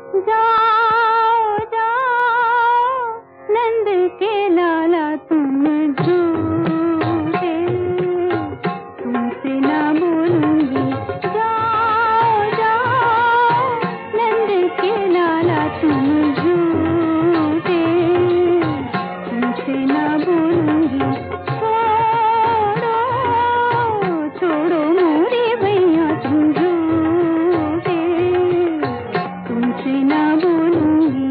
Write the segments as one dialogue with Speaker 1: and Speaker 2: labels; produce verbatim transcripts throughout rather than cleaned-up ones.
Speaker 1: जाओ जाओ नंद के लाला तुम झूठे, तुमसे ना बोलूंगी। जाओ जाओ नंद के लाला तुम झूठे, तुमसे ना बोलूंगी। छोड़ो छोड़ो मोरे भैया तुम झूठे, तुमसे ना बोलूंगी।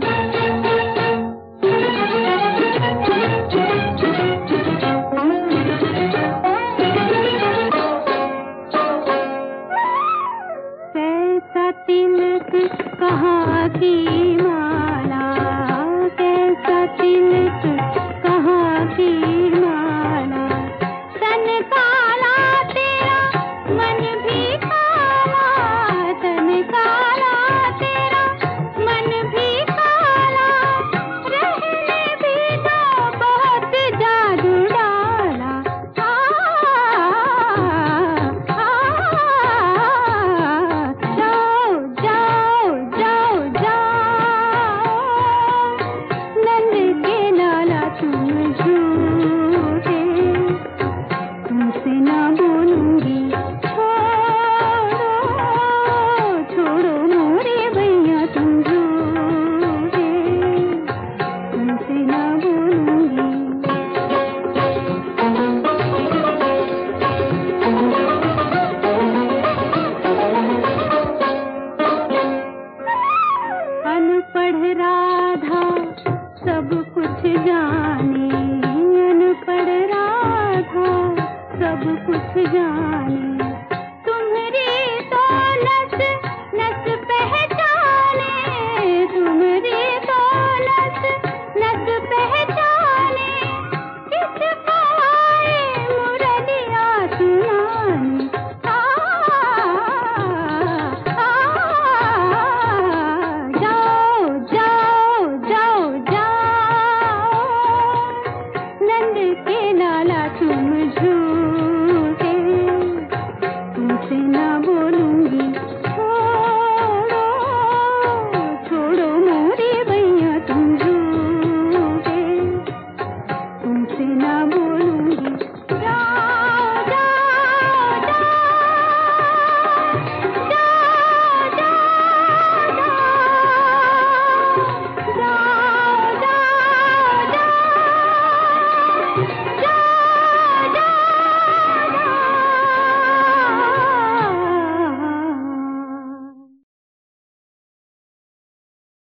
Speaker 1: कैसा तिलक कहाँ की माला, कैसा तिलक कहाँ की माला। तन काला तेरा मन भी काला, तन काला तेरा मन भी काला। रहने भी तो बहुत जादू डाला। आ, आ, आ, जाओ जाओ जाओ जाओ नंद के लाला तुम झूठे, तुमसे ना बोलूंगी। छोड़ो छोड़ो मोरे भैया तुम झूठे, तुमसे ना बोलूंगी। अनपढ़ राधा सब कुछ जाने, अनपढ़ राधा सब कुछ जाने।